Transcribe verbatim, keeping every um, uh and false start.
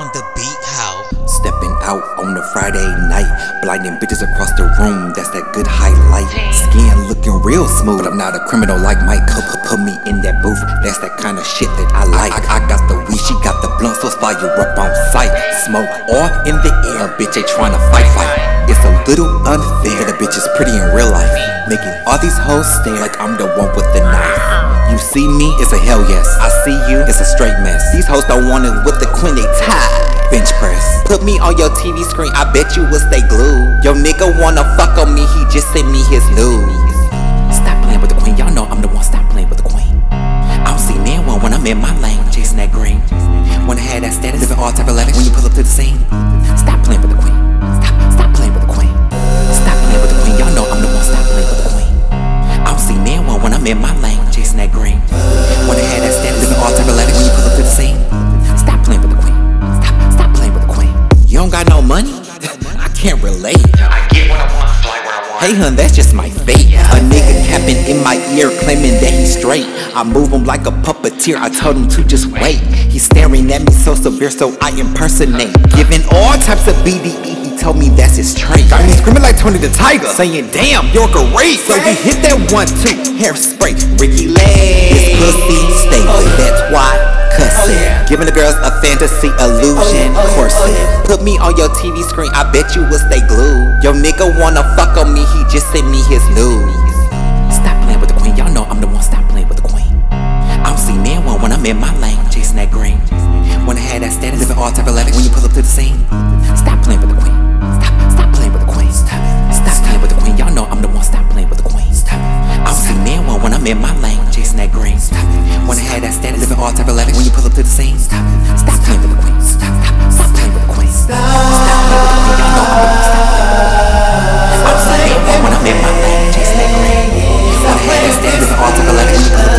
on the beat, how? Stepping out on a Friday night, blinding bitches across the room, that's that good highlight. Skin looking real smooth, but I'm not a criminal like Mike. Put, put, put me in that booth, that's that kind of shit that I like. I, I, I got the weed, she got the blunt, so it's fire up on sight. Smoke all in the air, bitch ain't tryna fight, fight. It's a little unfair, the bitch is pretty in real life, making all these hoes stare like I'm the one with the knife. You see me, it's a hell yes. I see you, it's a straight mess. These hoes don't want it with the queen, they tied. Bench press. Put me on your T V screen, I bet you will stay glued. Yo nigga wanna fuck on me, he just sent me his nudes. Stop playing with the queen, y'all know I'm the one. Stop playing with the queen. I don't see man one when I'm in my lane, chasing that green. Wanna have that status, living all type of lavish when you pull up to the scene. Stop playing with the queen. Stop, stop playing with the queen. Stop playing with the queen, y'all know I'm the one. Stop playing with the queen. I don't see man one when I'm in my lane, chasing that green. Wanna have that status, living all type of lavish when you pull up to the scene. Stop playing with the queen. Stop, stop playing with the queen. You don't got no money? I can't relate. I get what I want, fly where I want. Hey hun, that's just my fate. A nigga capping in my ear, claiming that he's straight. I move him like a puppeteer, I told him to just wait. He's staring at me so severe, so I impersonate. Giving all types of B D E, he told me that's his trait. Got me screaming like Tony the Tiger, saying damn, you're great. So he hit that one, two, hairspray. Ricky Lay, his pussy stable, that's why cussing. Giving the girls a fantasy illusion corset. Put me on your T V screen, I bet you will stay glued. Yo nigga wanna fuck on me, he just sent me his nudes. Stop playing with the queen, y'all know I'm the one. Stop playing with the queen. I don't see man one when I'm in my lane, chasing that green. Wanna have that status, living all type of lavish when you pull up to the scene. Stop playing with the queen. Stop, stop playing with the queen. Stop, stop playing with the queen, y'all know I'm the one. Stop playing with the queen. Stop. I don't see man one when I'm in my lane, chasing that green. Stop. Wanna have that status, living all type of lavish when you pull up to the scene. Stop, stop playing with the queen. Stop, stop playing with the queen. Stop, stop playing with the queen, y'all know I'm the one. Stop playing with the queen. I don't see man one when I'm in my lane, chasing that green. Wanna have that status, living all type of lavish when you pull up